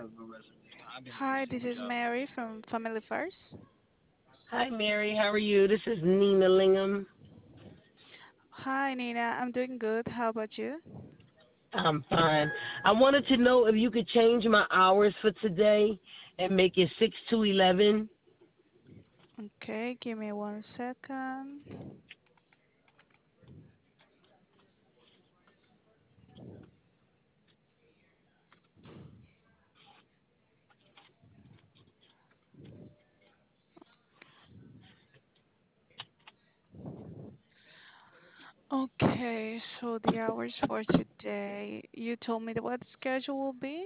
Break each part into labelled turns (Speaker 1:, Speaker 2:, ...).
Speaker 1: Hi, this is Mary from Family First.
Speaker 2: Hi, Mary. How are you? This is Nina Lingham.
Speaker 1: Hi, Nina. I'm doing good. How about you?
Speaker 2: I'm fine. I wanted to know if you could change my hours for today and make it 6 to 11.
Speaker 1: Okay, give me 1 second. Okay, so the hours for today, you told me what schedule will be?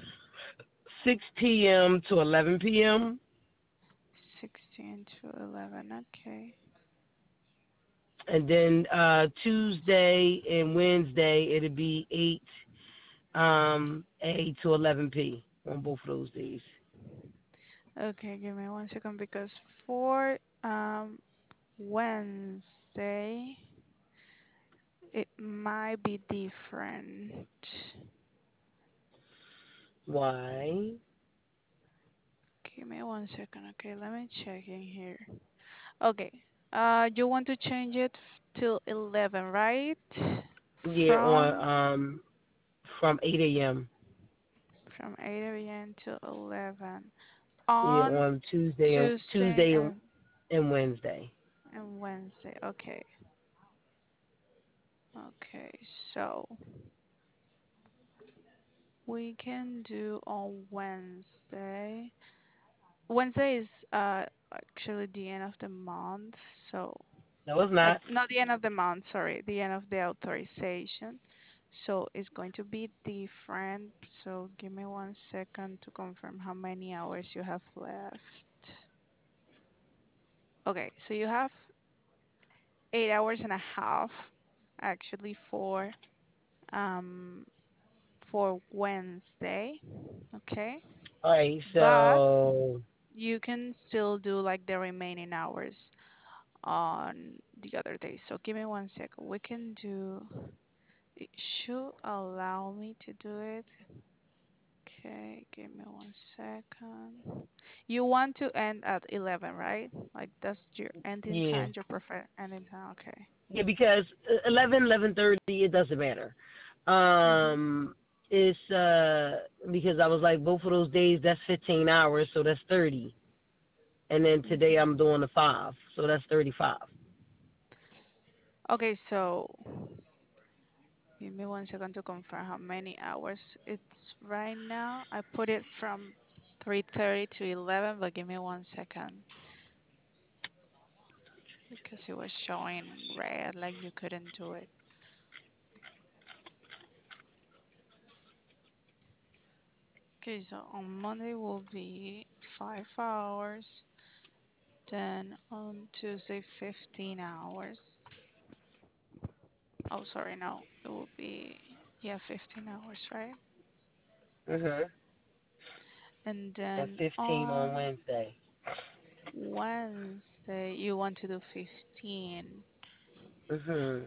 Speaker 2: 6 p.m. to 11 p.m.
Speaker 1: 16 to 11. Okay.
Speaker 2: And then Tuesday and Wednesday, it'll be 8 A to 11 P on both of those days.
Speaker 1: Okay, give me 1 second because for Wednesday, it might be different.
Speaker 2: Why?
Speaker 1: Give me 1 second. Okay, let me check in here. Okay. You want to change it till 11, right?
Speaker 2: Yeah,
Speaker 1: From
Speaker 2: from 8 a.m.
Speaker 1: from 8 a.m. to 11
Speaker 2: Yeah,
Speaker 1: on
Speaker 2: on Tuesday and
Speaker 1: Tuesday
Speaker 2: Tuesday and Wednesday.
Speaker 1: and Wednesday. Okay. Okay. So we can do on Wednesday. Wednesday is actually the end of the month, so
Speaker 2: No, it's
Speaker 1: like
Speaker 2: not.
Speaker 1: not the end of the month, sorry, the end of the authorization. So it's going to be different. So give me 1 second to confirm how many hours you have left. Okay, so you have 8 hours and a half actually um for Wednesday. Okay.
Speaker 2: All right,
Speaker 1: But
Speaker 2: so
Speaker 1: you can still do like the remaining hours on the other days. So give me 1 second. We can do it should allow me to do it. Okay, give me 1 second. You want to end at 11, right? Like that's your ending
Speaker 2: yeah,
Speaker 1: time, your preferred ending time. Okay.
Speaker 2: yeah, because 11:30, it doesn't matter.
Speaker 1: Mhm.
Speaker 2: It's because I was like both of those days that's 15 hours, so that's 30, and then today
Speaker 1: Mhm.
Speaker 2: I'm doing the 5, so that's 35.
Speaker 1: Okay, so give me 1 second to confirm how many hours it's right now. I put it from 3:30 to 11, but give me 1 second because it was showing red, like you couldn't do it. Okay, so on Monday will be 5 hours. Then on Tuesday, 15 hours. Oh, sorry, no, it will be, yeah, 15 hours, right?
Speaker 2: Mhm.
Speaker 1: And
Speaker 2: And
Speaker 1: then
Speaker 2: 15 on
Speaker 1: on
Speaker 2: Wednesday.
Speaker 1: Wednesday, you want to do 15.
Speaker 2: Mhm.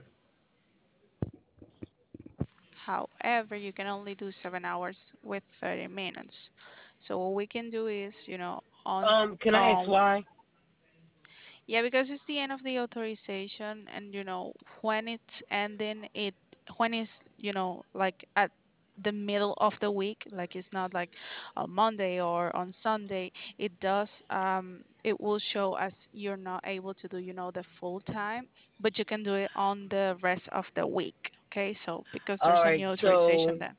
Speaker 1: However, you can only do 7 hours with 30 minutes. So what we can do is,
Speaker 2: Can I ask why?
Speaker 1: yeah, because it's the end of the authorization, and when it's ending, when it's like at the middle of the week, like it's not like on Monday or on Sunday, it will show as you're not able to do the full time, but you can do it on the rest of the week. Okay, so because there's
Speaker 2: All
Speaker 1: a
Speaker 2: right,
Speaker 1: new authorization
Speaker 2: so
Speaker 1: then.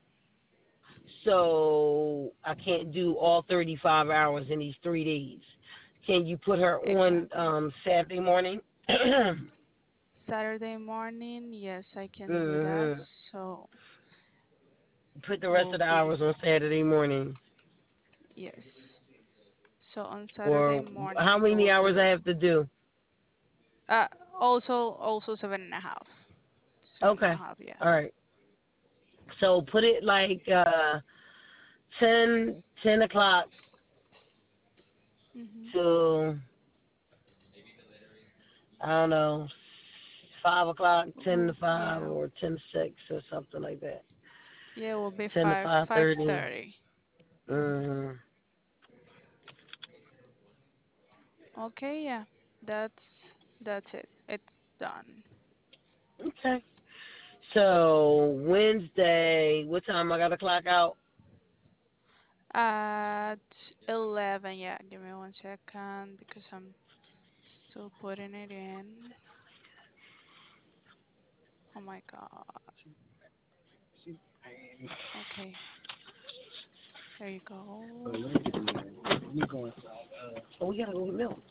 Speaker 2: I can't do all 35 hours in these 3 days. Can you put her on
Speaker 1: Exactly.
Speaker 2: Saturday morning?
Speaker 1: Saturday morning, yes, I can do that.
Speaker 2: Mhm.
Speaker 1: So
Speaker 2: Put the rest
Speaker 1: will
Speaker 2: of the
Speaker 1: be
Speaker 2: hours on Saturday morning.
Speaker 1: yes. So on Saturday
Speaker 2: Or
Speaker 1: morning
Speaker 2: how
Speaker 1: we
Speaker 2: many
Speaker 1: will
Speaker 2: hours I
Speaker 1: do
Speaker 2: have to do?
Speaker 1: uh also 7.5. Seven and a
Speaker 2: Okay.
Speaker 1: half, yeah.
Speaker 2: All right. So put it like 10 o'clock
Speaker 1: Mhm.
Speaker 2: to, I don't know, 5 o'clock, 10 to
Speaker 1: Ooh,
Speaker 2: 5,
Speaker 1: yeah.
Speaker 2: or 10 to 6, or something like that.
Speaker 1: Yeah, it will be
Speaker 2: 10 to
Speaker 1: 5
Speaker 2: 5:30.
Speaker 1: 5:30.
Speaker 2: Mm,
Speaker 1: Okay, yeah. That's it. It's done.
Speaker 2: okay. So Wednesday, what time I gotta clock out?
Speaker 1: At 11, yeah. Give me 1 second because I'm still putting it in. Oh my God. Okay, there you go.
Speaker 2: Oh, we gotta go get milk.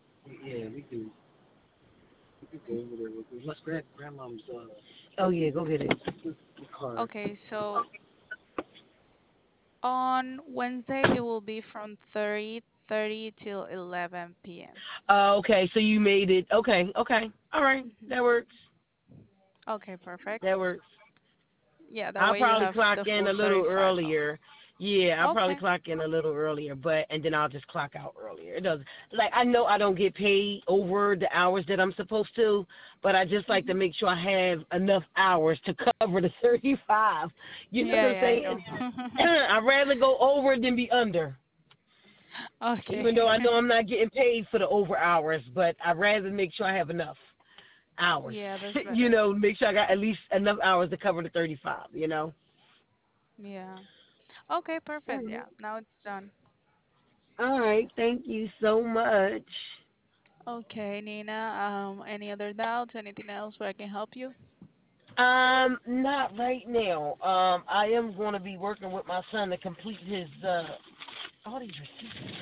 Speaker 2: Oh yeah, go get it.
Speaker 1: Okay, so on Wednesday it will be from 30:30 till 11 p.m.
Speaker 2: Okay, so you made it. Okay, okay, all right,
Speaker 1: Hmm.
Speaker 2: that works.
Speaker 1: Okay, perfect.
Speaker 2: That works.
Speaker 1: Yeah, that
Speaker 2: I'll
Speaker 1: way you
Speaker 2: probably
Speaker 1: have
Speaker 2: clock
Speaker 1: the
Speaker 2: in
Speaker 1: full
Speaker 2: a little
Speaker 1: 35
Speaker 2: earlier.
Speaker 1: hours.
Speaker 2: Yeah, I'll probably
Speaker 1: Okay.
Speaker 2: clock in a little earlier, but and then I'll just clock out earlier. It does like I know I don't get paid over the hours that I'm supposed to, but I just like to
Speaker 1: Hmm.
Speaker 2: make sure I have enough hours to cover the 35. You know what
Speaker 1: Yeah,
Speaker 2: I'm
Speaker 1: yeah, I
Speaker 2: saying?
Speaker 1: know.
Speaker 2: I'd rather go over than be under.
Speaker 1: Okay.
Speaker 2: Even though I know I'm not getting paid for the over hours, but I'd rather make sure I have enough hours.
Speaker 1: Yeah, that's
Speaker 2: You
Speaker 1: better.
Speaker 2: know, make sure I got at least enough hours to cover the 35, you know?
Speaker 1: Yeah. Okay, perfect.
Speaker 2: Mhm.
Speaker 1: Yeah, now it's done.
Speaker 2: All right. Thank you so much.
Speaker 1: Okay, Nina, any other doubts? Anything else where I can help you?
Speaker 2: Not right now. I am going to be working with my son to complete his all these receipts.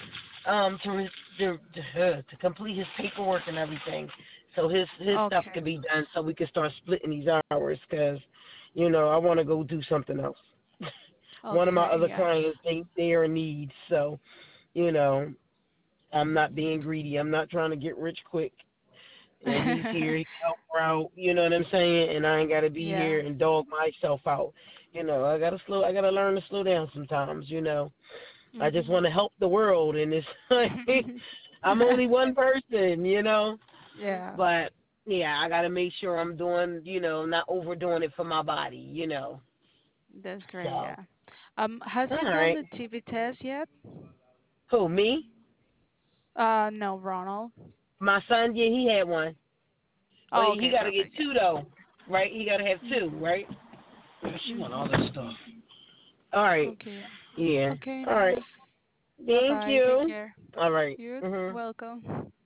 Speaker 2: To complete his paperwork and everything, so his stuff
Speaker 1: Okay.
Speaker 2: can be done, so we can start splitting these hours. Cause, you know, I want to go do something else. One of my
Speaker 1: Okay,
Speaker 2: other
Speaker 1: yeah.
Speaker 2: clients, they are in need, so you know, I'm not being greedy. I'm not trying to get rich quick. And he's here, he can help her out, you know what I'm saying? And I ain't gotta be
Speaker 1: Yeah.
Speaker 2: here and dog myself out. You know, I gotta learn to slow down sometimes, you know. I just
Speaker 1: Mhm.
Speaker 2: wanna help the world and it's like I'm only one person, you know.
Speaker 1: Yeah,
Speaker 2: But yeah, I gotta make sure I'm doing, you know, not overdoing it for my body, you know.
Speaker 1: that's great,
Speaker 2: So
Speaker 1: yeah. Has
Speaker 2: all
Speaker 1: he done
Speaker 2: right.
Speaker 1: the TB test yet?
Speaker 2: Who, me?
Speaker 1: No, Ronald.
Speaker 2: My son, yeah, he had one. But
Speaker 1: Oh,
Speaker 2: he
Speaker 1: okay,
Speaker 2: gotta get
Speaker 1: perfect,
Speaker 2: two though. Right? He gotta have
Speaker 1: yeah.
Speaker 2: two, right? She want all
Speaker 1: Mhm.
Speaker 2: this stuff. All right.
Speaker 1: Okay, yeah.
Speaker 2: Yeah.
Speaker 1: Okay,
Speaker 2: All right.
Speaker 1: Nina.
Speaker 2: Thank
Speaker 1: Bye-bye. Take
Speaker 2: you.
Speaker 1: care.
Speaker 2: All right.
Speaker 1: You're
Speaker 2: Mhm.
Speaker 1: welcome.